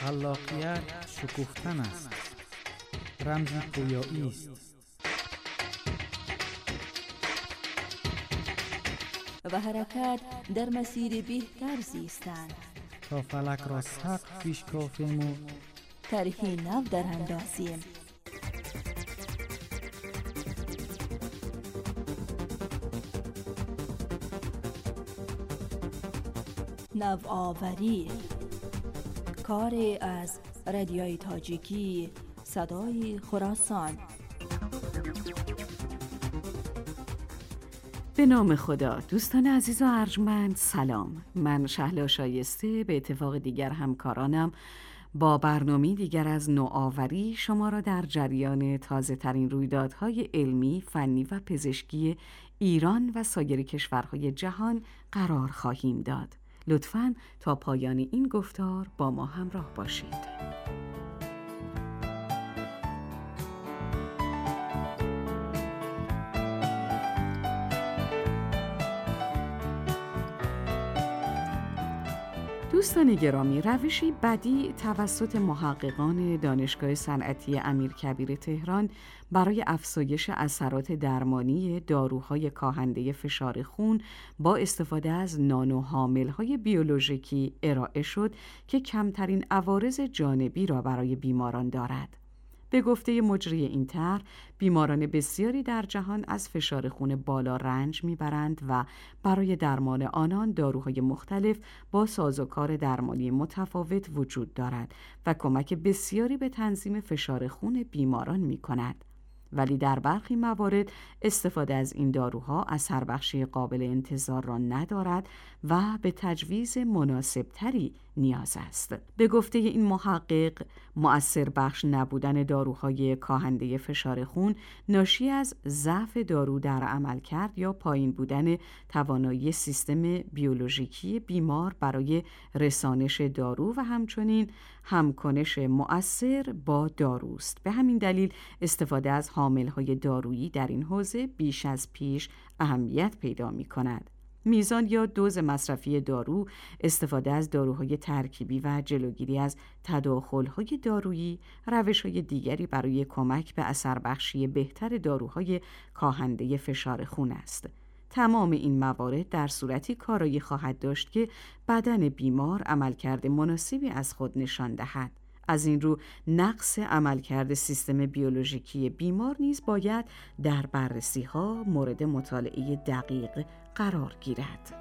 خلاقیت شکوفتن است، رمزی پویایی است. و حرکت در مسیر بهتر زیستن تا فلک را سقف پیش کافیم و طرحی نو در اندازیم. نوآوری، کاری از رادیوی تاجیکی صدای خراسان. به نام خدا. دوستان عزیز و ارجمند، سلام. من شهلا شایسته به اتفاق دیگر همکارانم با برنامه دیگر از نوآوری شما را در جریان تازه ترین رویدادهای علمی، فنی و پزشکی ایران و سایر کشورهای جهان قرار خواهیم داد. لطفاً تا پایان این گفتار با ما همراه باشید. دوستان گرامی، روشی بدیع توسط محققان دانشگاه صنعتی امیرکبیر تهران برای افزایش اثرات درمانی داروهای کاهنده فشار خون با استفاده از نانوحامل‌های بیولوژیکی ارائه شد که کمترین عوارض جانبی را برای بیماران دارد. به گفته مجری این طرح، بیماران بسیاری در جهان از فشار خون بالا رنج میبرند و برای درمان آنان داروهای مختلف با سازوکار درمانی متفاوت وجود دارد و کمک بسیاری به تنظیم فشار خون بیماران میکند. ولی در برخی موارد استفاده از این داروها اثر بخشی قابل انتظار را ندارد و به تجویز مناسب تری نیاز است. به گفته این محقق، مؤثر بخش نبودن داروهای کاهنده فشار خون ناشی از ضعف دارو در عملکرد یا پایین بودن توانایی سیستم بیولوژیکی بیمار برای رسانش دارو و همچنین همکنش مؤثر با داروست. به همین دلیل استفاده از حامل‌های دارویی در این حوزه بیش از پیش اهمیت پیدا می‌کند. میزان یا دوز مصرفی دارو، استفاده از داروهای ترکیبی و جلوگیری از تداخل‌های دارویی روش‌های دیگری برای کمک به اثر بخشی بهتر داروهای کاهنده فشار خون است. تمام این موارد در صورتی کارایی خواهد داشت که بدن بیمار عملکرد مناسبی از خود نشان دهد. از این رو نقص عملکرد سیستم بیولوژیکی بیمار نیز باید در بررسی‌ها مورد مطالعه دقیق قرار گیرد.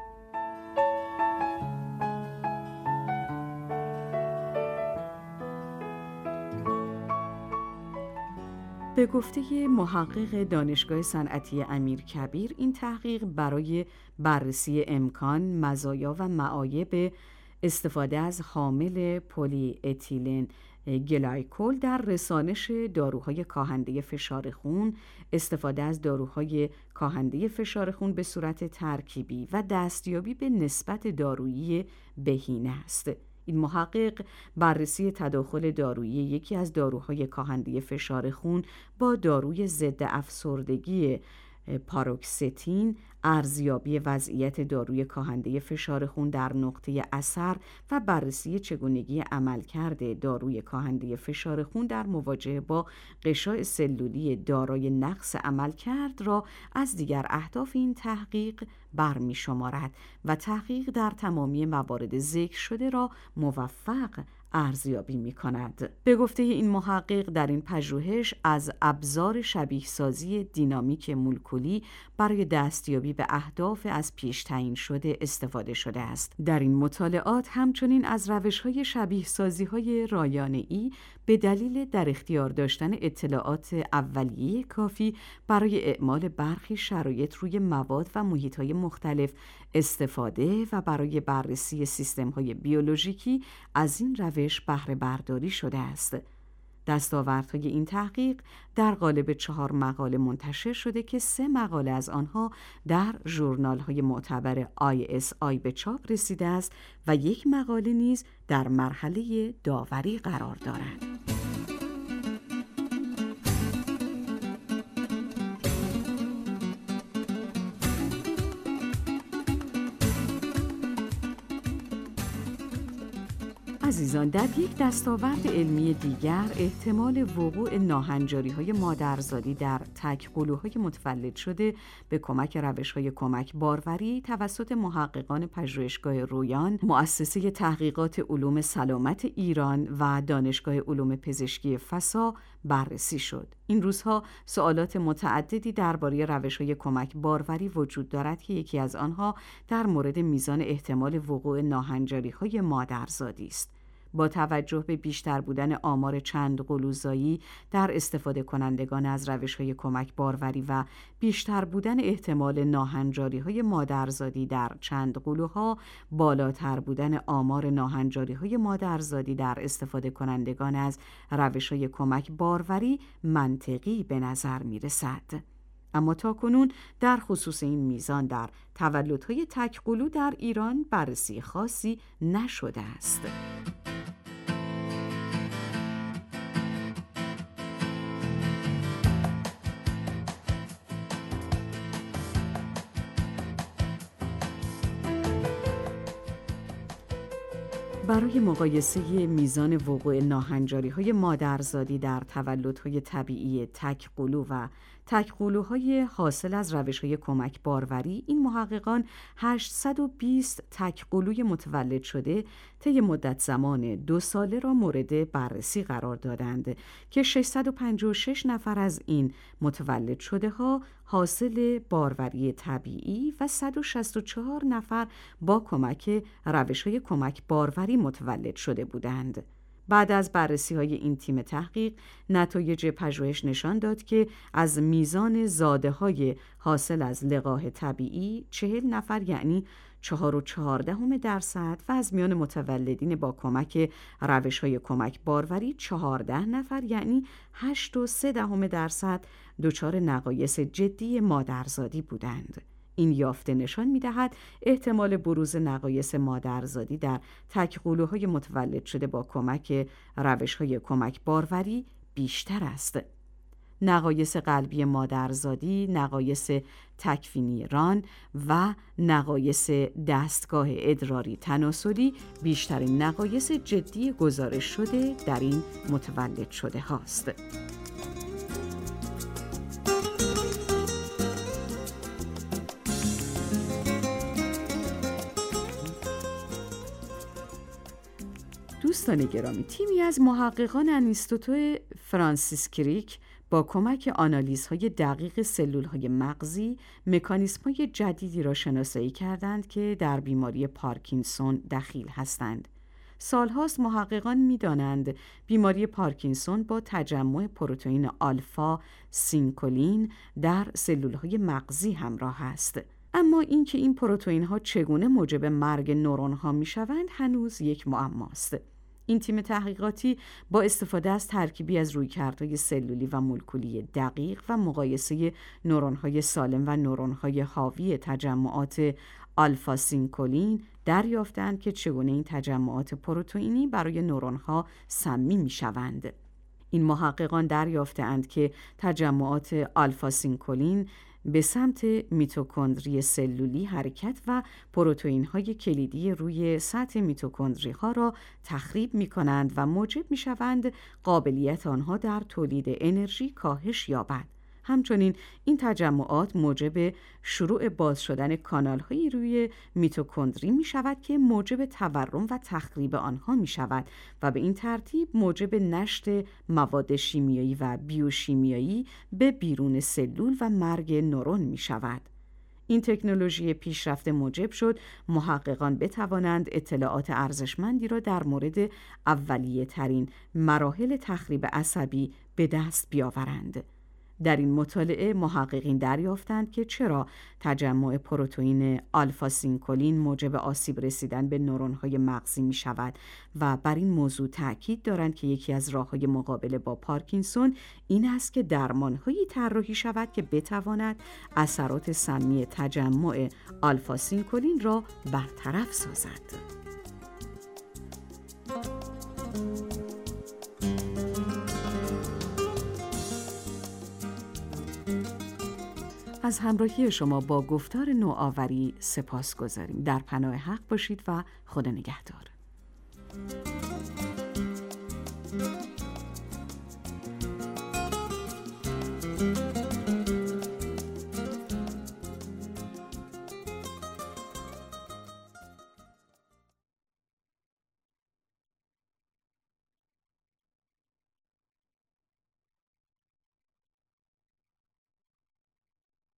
به گفته محقق دانشگاه صنعتی امیرکبیر، این تحقیق برای بررسی امکان، مزایا و معایب استفاده از حامل پلی اتیلن گلایکول در رسانش داروهای کاهنده فشار خون، استفاده از داروهای کاهنده فشار خون به صورت ترکیبی و دستیابی به نسبت دارویی بهینه است. این محقق بررسی تداخل دارویی یکی از داروهای کاهنده فشار خون با داروی ضد افسردگی پاروکستین، ارزیابی وضعیت داروی کاهنده فشار خون در نقطه اثر و بررسی چگونگی عملکرد داروی کاهنده فشار خون در مواجهه با غشاء سلولی دارای نقص عملکرد را از دیگر اهداف این تحقیق برمی شمارد و تحقیق در تمامی موارد ذکر شده را موفق ارزیابی می کند. به گفته این محقق، در این پژوهش از ابزار شبیه سازی دینامیک مولکولی برای دستیابی به اهداف از پیش تعیین شده استفاده شده است. در این مطالعات همچنین از روش‌های شبیه سازی‌های رایانه‌ای به دلیل در اختیار داشتن اطلاعات اولیه کافی برای اعمال برخی شرایط روی مواد و محیط‌های مختلف استفاده و برای بررسی سیستم‌های بیولوژیکی از این روش بهره برداری شده است. دستاوردهای این تحقیق در قالب 4 مقاله منتشر شده که 3 مقاله از آنها در ژورنال‌های معتبر ISI به چاپ رسیده است و 1 مقاله نیز در مرحله داوری قرار دارد. عزیزان، در یک دستاورد علمی دیگر احتمال وقوع ناهنجاری‌های مادرزادی در تک‌قلوهای متولد شده به کمک روش‌های کمک باروری توسط محققان پژوهشگاه رویان، مؤسسه تحقیقات علوم سلامت ایران و دانشگاه علوم پزشکی فسا بررسی شد. این روزها سوالات متعددی درباره روش‌های کمک باروری وجود دارد که یکی از آنها در مورد میزان احتمال وقوع ناهنجاری‌های مادرزادی است. با توجه به بیشتر بودن آمار چند قلوزایی در استفاده کنندگان از روش‌های کمک باروری و بیشتر بودن احتمال ناهنجاری‌های مادرزادی در چند قلوها، بالاتر بودن آمار ناهنجاری‌های مادرزادی در استفاده کنندگان از روش‌های کمک باروری منطقی به نظر می‌رسد. اما تاکنون در خصوص این میزان در تولدهای تک‌قلو در ایران بررسی خاصی نشده است. برای مقایسه میزان وقوع ناهنجاری‌های مادرزادی در تولدهای طبیعی تک‌قلو و تک‌قلوهای حاصل از روش‌های کمک باروری، این محققان 820 تک‌قلوی متولد شده طی مدت زمان 2 ساله را مورد بررسی قرار دادند که 656 نفر از این متولد شده ها حاصل باروری طبیعی و 164 نفر با کمک روش‌های کمک باروری متولد شده بودند. بعد از بررسی‌های این تیم تحقیق، نتایج پژوهش نشان داد که از میزان زاده‌های حاصل از لقاح طبیعی 40 نفر یعنی 4.14% و از میان متولدین با کمک روش‌های کمک باروری 14 نفر یعنی 8.3% دچار نقایص جدی مادرزادی بودند. این یافته نشان می‌دهد احتمال بروز نقایص مادرزادی در تک‌قلوهای متولد شده با کمک روش‌های کمک باروری بیشتر است. نقایص قلبی مادرزادی، نقایص تکوینی ران و نقایص دستگاه ادراری تناسلی بیشترین نقایص جدی گزارش شده در این متولد شده هاست. دوستان گرامی، تیمی از محققان انستیتوی فرانسیس کریک با کمک آنالیزهای دقیق سلولهای مغزی مکانیزم‌های جدیدی را شناسایی کردند که در بیماری پارکینسون دخیل هستند. سالهاست محققان می‌دانند بیماری پارکینسون با تجمع پروتئین آلفا سینکولین در سلولهای مغزی همراه است. اما اینکه این پروتئین‌ها چگونه موجب مرگ نورون‌ها می‌شوند هنوز یک معماست. این تیم تحقیقاتی با استفاده از ترکیبی از رویکردهای سلولی و مولکولی دقیق و مقایسه نورون‌های سالم و نورون‌های حاوی تجمعات آلفا سینکولین دریافتند که چگونه این تجمعات پروتئینی برای نورون‌ها سمی می‌شوند. این محققان دریافتند که تجمعات آلفا سینکولین به سمت میتوکندری سلولی حرکت و پروتئین‌های کلیدی روی سطح میتوکندری‌ها را تخریب می‌کنند و موجب می‌شوند قابلیت آنها در تولید انرژی کاهش یابد. همچنین این تجمعات موجب شروع باز شدن کانال‌های روی میتوکندری می‌شود که موجب تورم و تخریب آنها می‌شود و به این ترتیب موجب نشت مواد شیمیایی و بیوشیمیایی به بیرون سلول و مرگ نورون می‌شود. این تکنولوژی پیشرفته موجب شد محققان بتوانند اطلاعات ارزشمندی را در مورد اولیه ترین مراحل تخریب عصبی به دست بیاورند. در این مطالعه محققین دریافتند که چرا تجمع پروتئین آلفا سینکولین موجب آسیب رسیدن به نورون‌های مغزی می شود و بر این موضوع تأکید دارند که یکی از راه‌های مقابله با پارکینسون این است که درمان‌هایی طراحی شود که بتواند اثرات سمی تجمع آلفا سینکولین را برطرف سازد. از همراهی شما با گفتار نوآوری سپاس گذاریم. در پناه حق باشید و خدا نگهدار.